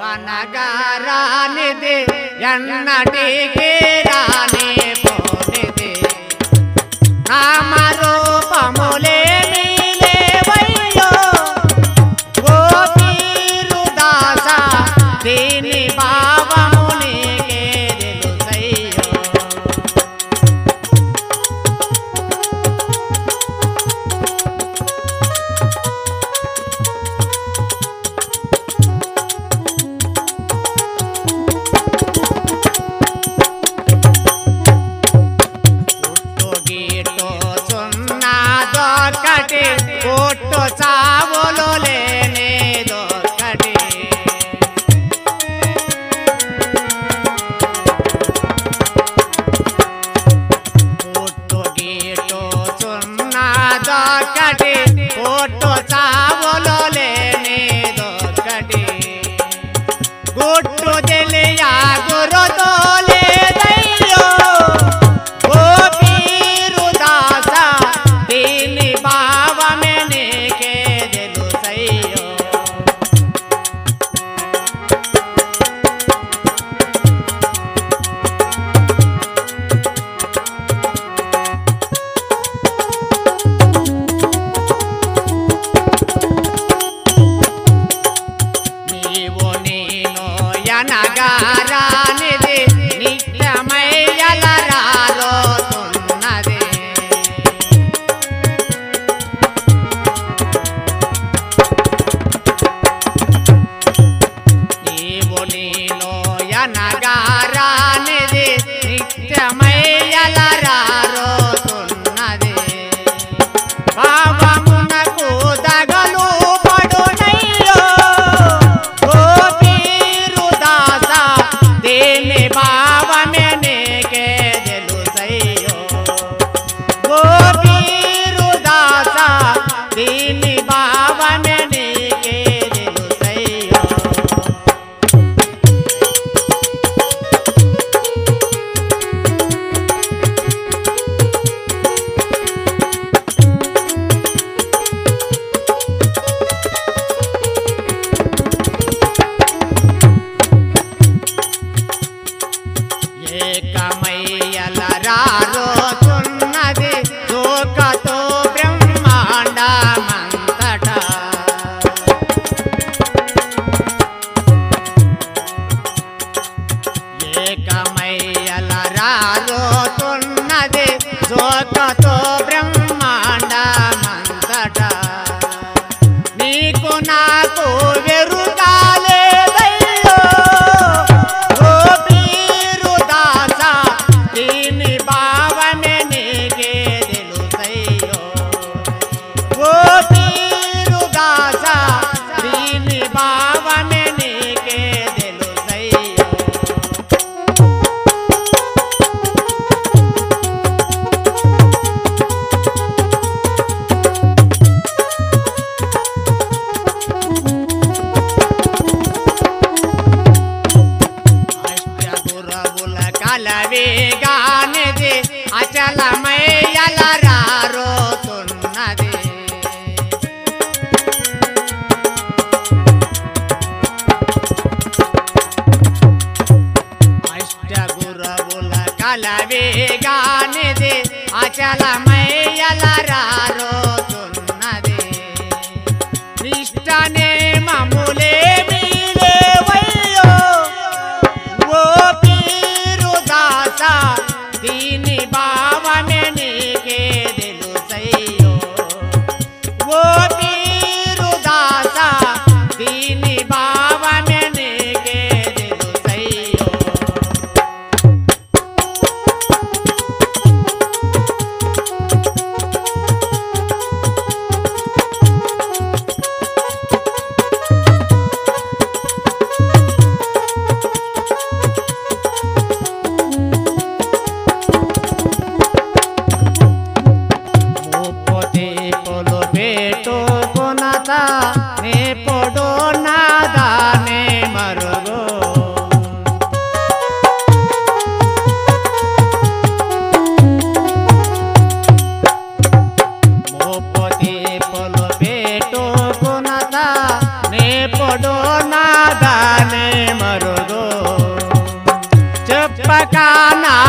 అనగా రానిది ఎన్నటికి రాని పోనిది నామరూపములేమీ లేవయ్యో ఓ పీరు దాస దీని భావము నీకే తెలుసయ్యో పుట్టు చావులు లేనిదొక్కటి పుట్టు గీటు చున్నదొక్కటి పుట్టు చావులు లేనిదొక్కటి గుట్టు తెలియా గురుతో లేదయ్యో ఓ పీరు దాస దీని భావమే నీకే తెలుసయ్యో నీవు నేను అనగా రానిది నిత్యమయ్యల రారోతున్నది నీవు నేను అనగా రానిది నిత్యమయ్యల రారోతున్నది భావమునకు దగలు పడునయ్యో ఓ పీరు దాస దీని భావమే నీకే తెలుసయ్యో ఓ పీరు దాస దీని భావమే నీకే తెలుసయ్యో ఏకమయ్యల రారోతున్నది దూకతో బ్రహ్మాండమంతటా ఏకమయ్యల రారోతున్నది దూకతో బ్రహ్మాండమంతటా నీకు నాకు వెరుగాలేదయ్యో ఓ పీరు దాస దీని భావమే నీకే తెలుసయ్యో ఓ పీరు దాస దీని భావమే నీకే తెలుసయ్యో అష్టగురవుల కలవేగానిది అచలమయ్యల రారోతున్నది అష్టగురవుల కలవేగానిది అచలమయ్యల రారోతున్నది నిష్టనే మములేమీ లేవయ్యో ఓ పీరు దాస దీని భావమే నీకే తెలుసయ్యో ఓ పీరు దాస దీని భావమే నీకే తెలుసయ్యో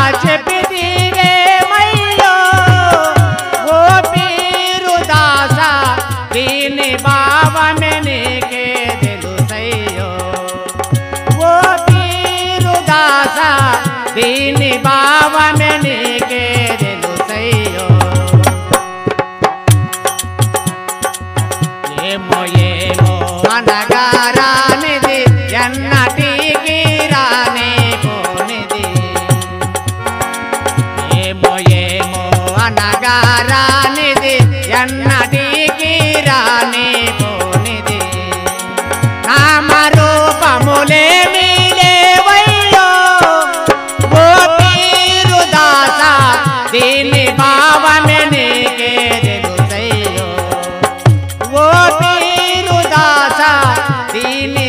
చెప్పితివేమయ్యో ఓ పీరు దాస దీని భావమే నీకే తెలుసయ్యో ఓ పీరు దాస దీని భావమే నీకే తెలుసయ్యో ఏమో ఏమో అనగారానిది ఎన్నటికి రానే పోనిది ఏమో ఏమో అనగారానిది ఎన్నటికి రానే పోనిది నామరూపములేమీ లేవయ్యో ఓ పీరు దాస దీని భావమే నీకే తెలుసయ్యో ఓ పీరు దాస దీని